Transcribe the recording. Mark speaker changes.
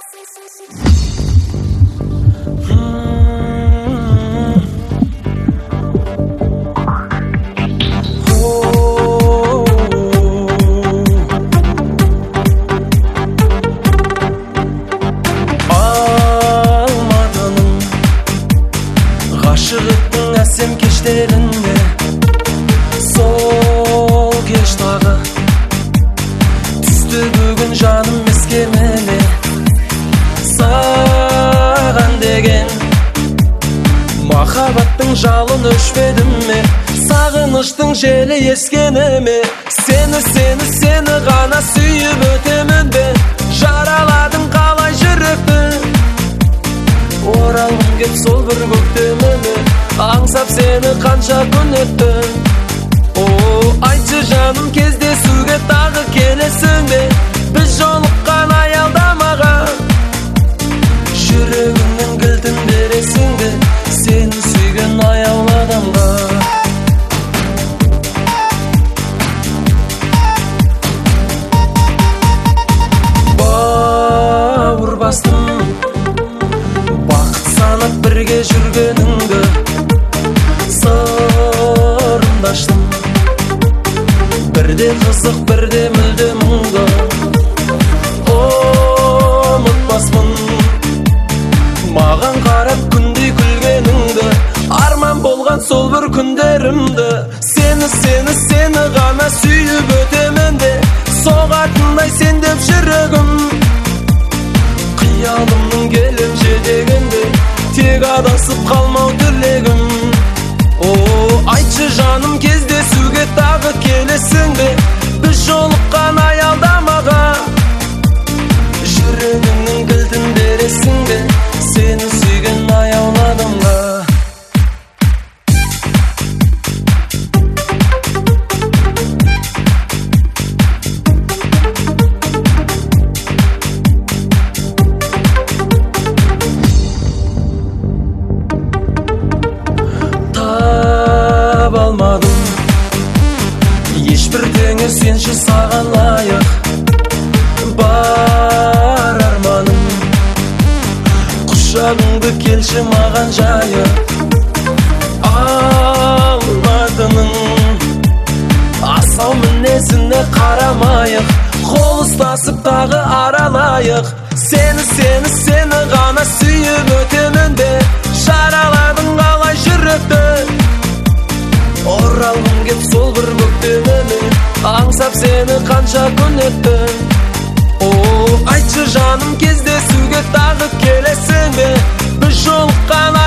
Speaker 1: Ғашықтың әсем кештерінде сол кеш тағы түсті бүгін жаным ескермелі саған деген махаббаттың жалын өшпеді ме, сағыныштың желі ескені ме? Сені ғана сүйіп өтемін бе, жараладың қалай жүректі? Оралғым кеп сол бір көктеміме, аңсап сені қанша күн өтті. Айтшы жаным, кездесуге тағы келесің бе? Біз жолыққан аялдамаға жүрегіңнің кілтін бересің бе, сені сүйген аяулы адамға? Бауыр бастым бірге жүргеніңді, сырымды аштым, бірде қызық, бірде мүлде мұңды. Ұмытпаспын маған қарап күндей күлгеніңді, арман болған сол бір күндерімді. Сені ғана сүйіп өтемін де, соғатындай сен деп жүрегім. Қиялымның келем жетегінде, тек адасып қалмау тілегім. Айтшы жаным, кездесуге тағы келесің бе? Біз жолыққан аялдамаға жүрегімнің кілтін бересің бе, сені сүйген аяулы адамға? Алмадым ешбір теңі сенші саған лайық, бар арманым құшағыңды келші маған жайып. Алматының асау мінезіне қарамайық, қол ұстасып тағы аралайық. Сені ғана сүйіп өтемін бе, жараладың қалай жүректі? Оралғым кеп сол бір көктеміме, аңсап сені қанша күн өтті. Айтшы жаным, кездесуге тағы келесің бе? Біз жолыққан